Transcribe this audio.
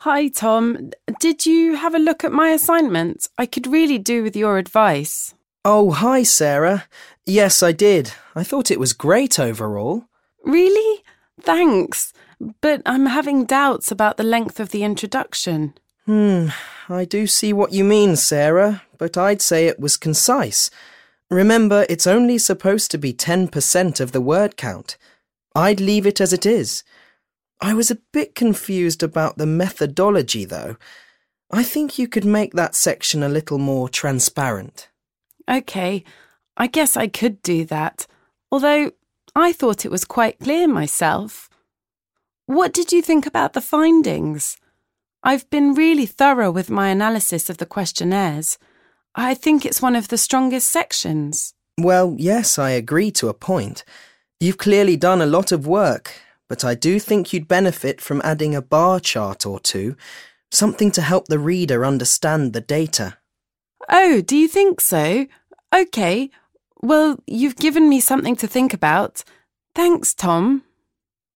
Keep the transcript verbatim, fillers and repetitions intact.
Hi, Tom. Did you have a look at my assignment? I could really do with your advice. Oh, hi, Sarah. Yes, I did. I thought it was great overall. Really? Thanks. But I'm having doubts about the length of the introduction. Hmm, I do see what you mean, Sarah, but I'd say it was concise. Remember, it's only supposed to be ten percent of the word count. I'd leave it as it is. I was a bit confused about the methodology, though. I think you could make that section a little more transparent. OK, I guess I could do that, although I thought it was quite clear myself. What did you think about the findings? I've been really thorough with my analysis of the questionnaires. I think it's one of the strongest sections. Well, yes, I agree to a point. You've clearly done a lot of work, but I do think you'd benefit from adding a bar chart or two, something to help the reader understand the data. Oh, do you think so? OK. Well, you've given me something to think about. Thanks, Tom.